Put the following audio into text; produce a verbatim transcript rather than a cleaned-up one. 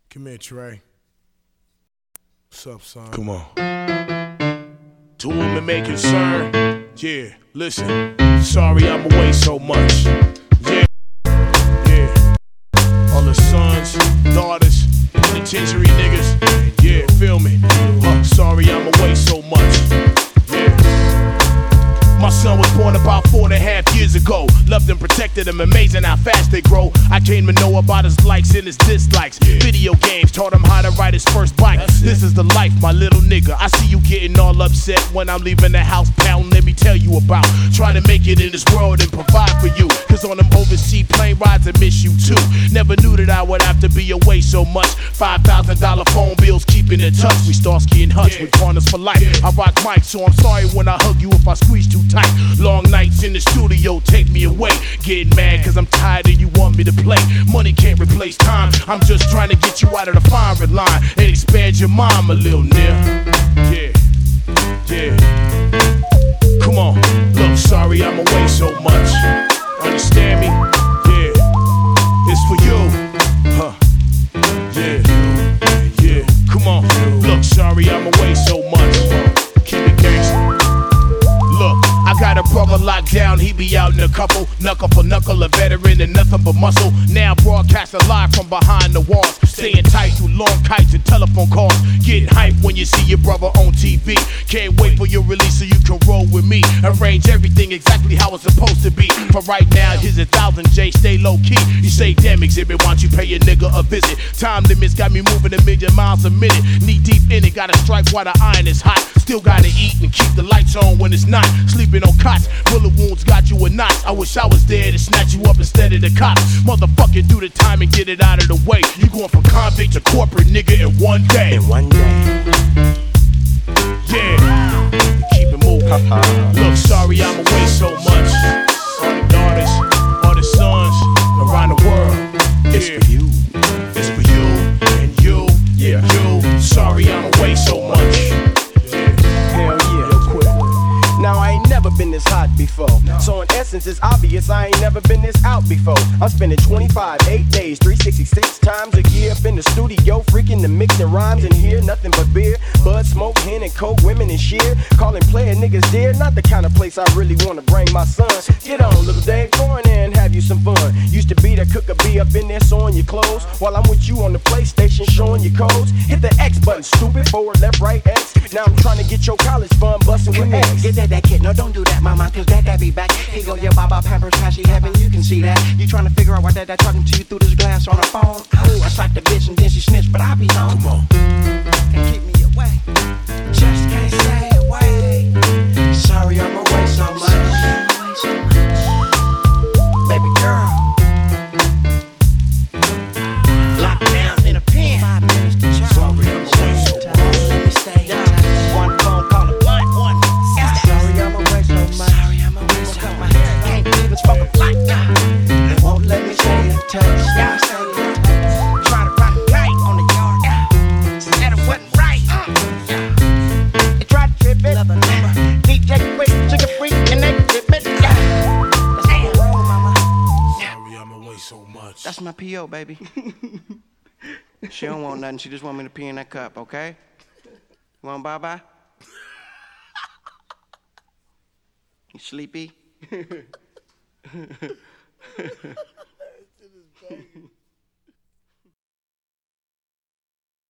Come here, Trey. What's up, son? Come on. To whom it may concern, yeah, listen. Sorry I'm away so much. Yeah, yeah. All the sons, daughters, penitentiary niggas, yeah, feel me. Uh, sorry I'm away so much. My son was born about four and a half years ago. Loved and protected him, amazing how fast they grow. I came to know about his likes and his dislikes. Video games taught him how to ride his first bike. This is the life, my little nigga. I see you getting all upset when I'm leaving the house, pal. Let me tell you about trying to make it in this world and provide for you. Cause on them overseas plane rides I miss you too. Never knew that I would have to be away so much. Five thousand dollar phone bills keeping in touch. We Starsky and Hutch with partners for life. I rock mic, so I'm sorry when I hug you if I squeeze too tight. Long nights in the studio take me away. Getting mad cause I'm tired and you want me to play. Money can't replace time. I'm just trying to get you out of the firing line and expand your mind a little near. Yeah, yeah. Come on, look, sorry I'm away so much. Understand me? Yeah, it's for you. Huh? Yeah, yeah. Come on, look, sorry I'm away so much. Keep it gangsta. Look, I got a brother locked down, he be out in a couple. Knuckle for knuckle, a veteran and nothing but muscle. Now broadcasting live from behind the walls. Staying tight through long kites and telephone calls. Getting hyped when you see your brother on T V. Can't wait for your release so you can roll with me. Arrange everything exactly how it's supposed to be. For right now, here's a thousand J, stay low key. You say, damn exhibit, why don't you pay your nigga a visit? Time limits got me moving a million miles a minute. Knee deep in it, gotta strike while the iron is hot. Still gotta eat and keep the lights on when it's not. Sleeping on cots, bullet wounds got you a knot. I wish I was there to snatch you up instead of the cops. Motherfucker, do the time and get it out of the way. You going from convict to corporate nigga in one day. In one day. Yeah, keep it moving. Look, sorry I'm away so much. All the daughters, all the sons around the world. It's Yeah, for you. it's for you and you, Yeah. you. Sorry I'm away so much. Hell yeah. Now I ain't never been this hot before. So in essence it's obvious I ain't never been this out before. I'm spending twenty-five, eight days, three hundred sixty-six times a year up in the studio, freaking the mixing rhymes in here. Nothing but beer, bud, smoke, hen and coke, women and sheer. Calling player niggas dear, not the kind of place I really wanna bring my son. Get on, little Dave, go in there and have you some fun. Used to be the cook, be up in there sewing your clothes while I'm with you on the PlayStation showing your codes. Hit the X button, stupid, forward, left, right, X. Now I'm trying to get your college fund busting with X. Get that, that kid, no don't do that, mama, cause that, that be back. Here go your baba pampers, trashy heaven, you can see that. You trying to figure out why that, that talking to you through this glass on the phone. Oh, I slapped the bitch and then she snitched, but I be on. Come on. Can't keep me away, just can't stay away. Sorry I'm away so much, baby girl. Locked down in a pen. Five minutes to charge. Sorry I'm away so much. Let me stay in touch. One phone call, a blunt, one. Sorry I'm away so much. Sorry I'm away so much. Can't believe it's fucking like that. They won't let me stay in touch. Yeah, I say it. Try to run a night on the yard. Yeah. Said it wasn't right. Yeah. They tried to trip it. Love a number. D J quick, took a freak, and they trip it. Yeah. That's the roll, mama. Sorry I'm away so much. That's my P O, baby. She don't want nothing. She just want me to pee in that cup, okay? You want bye-bye? You sleepy?